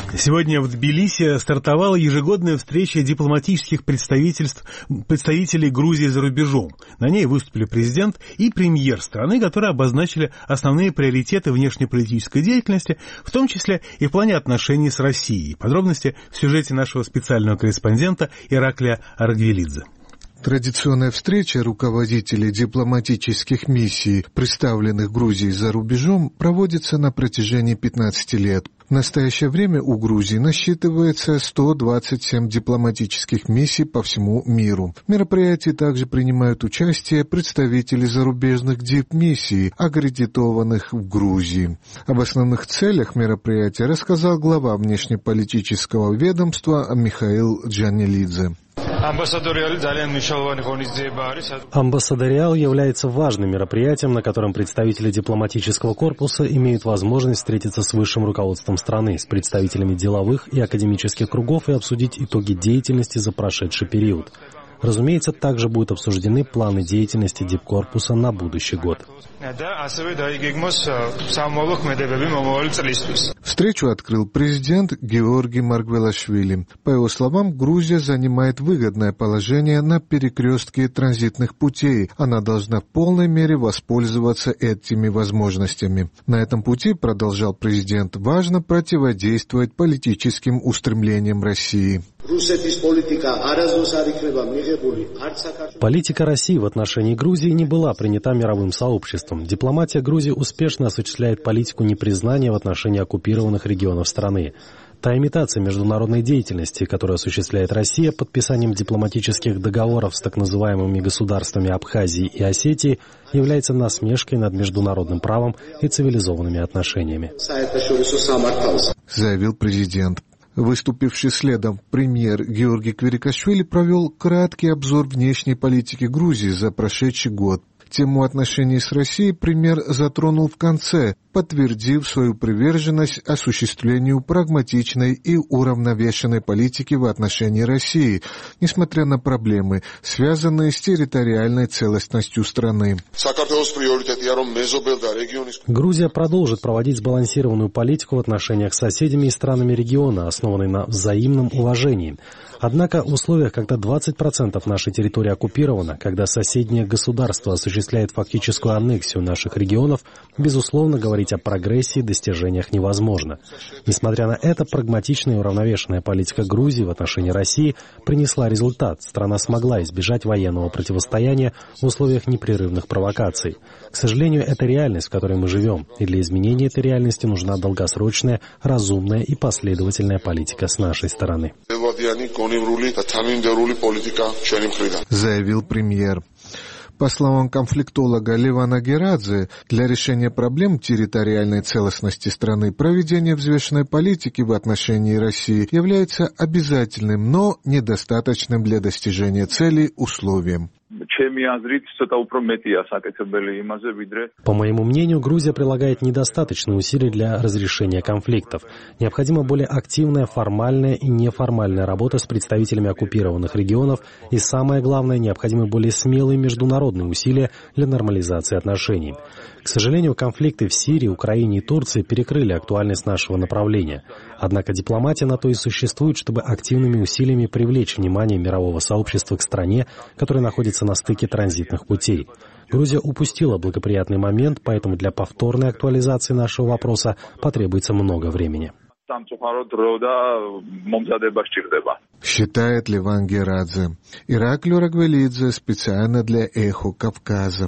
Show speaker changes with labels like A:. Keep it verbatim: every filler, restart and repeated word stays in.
A: Сегодня в Тбилиси стартовала ежегодная встреча дипломатических представительств, представителей Грузии за рубежом. На ней выступили президент и премьер страны, которые обозначили основные приоритеты внешнеполитической деятельности, в том числе и в плане отношений с Россией. Подробности в сюжете нашего специального корреспондента Ираклия Аргвелидзе.
B: Традиционная встреча руководителей дипломатических миссий, представленных Грузией за рубежом, проводится на протяжении пятнадцати лет. В настоящее время у Грузии насчитывается сто двадцать семь дипломатических миссий по всему миру. В мероприятии также принимают участие представители зарубежных дипмиссий, аккредитованных в Грузии. Об основных целях мероприятия рассказал глава внешнеполитического ведомства Михаил Джанелидзе.
C: Амбассадориал является важным мероприятием, на котором представители дипломатического корпуса имеют возможность встретиться с высшим руководством страны, с представителями деловых и академических кругов и обсудить итоги деятельности за прошедший период. Разумеется, также будут обсуждены планы деятельности дипкорпуса на будущий год.
B: Встречу открыл президент Георгий Маргвелашвили. По его словам, Грузия занимает выгодное положение на перекрестке транзитных путей. Она должна в полной мере воспользоваться этими возможностями. На этом пути, продолжал президент, важно противодействовать политическим устремлениям России.
C: Политика России в отношении Грузии не была принята мировым сообществом. Дипломатия Грузии успешно осуществляет политику непризнания в отношении оккупированных регионов страны. Та имитация международной деятельности, которую осуществляет Россия подписанием дипломатических договоров с так называемыми государствами Абхазии и Осетии, является насмешкой над международным правом и цивилизованными отношениями,
B: заявил президент. Выступивший следом премьер Георгий Квирикашвили провел краткий обзор внешней политики Грузии за прошедший год. Тему отношений с Россией премьер затронул в конце, подтвердив свою приверженность осуществлению прагматичной и уравновешенной политики в отношении России, несмотря на проблемы, связанные с территориальной целостностью страны.
C: Грузия продолжит проводить сбалансированную политику в отношениях с соседями и странами региона, основанной на взаимном уважении. Однако в условиях, когда двадцать процентов нашей территории оккупировано, когда соседнее государство осуществляет фактическую аннексию наших регионов, безусловно, говорить о прогрессе и достижениях невозможно. Несмотря на это, прагматичная и уравновешенная политика Грузии в отношении России принесла результат. Страна смогла избежать военного противостояния в условиях непрерывных провокаций. К сожалению, это реальность, в которой мы живем, и для изменения этой реальности нужна долгосрочная, разумная и последовательная политика с нашей стороны,
B: заявил премьер. По словам конфликтолога Левана Герадзе, для решения проблем территориальной целостности страны проведение взвешенной политики в отношении России является обязательным, но недостаточным для достижения целей условием.
C: По моему мнению, Грузия прилагает недостаточные усилия для разрешения конфликтов. Необходима более активная формальная и неформальная работа с представителями оккупированных регионов, и самое главное, необходимы более смелые международные усилия для нормализации отношений. К сожалению, конфликты в Сирии, Украине и Турции перекрыли актуальность нашего направления. Однако дипломатия на то и существует, чтобы активными усилиями привлечь внимание мирового сообщества к стране, которая находится на стыке транзитных путей. Грузия упустила благоприятный момент, поэтому для повторной актуализации нашего вопроса потребуется много времени,
B: считает Леван Герадзе. Ираклий Аргвелидзе специально для «Эхо Кавказа».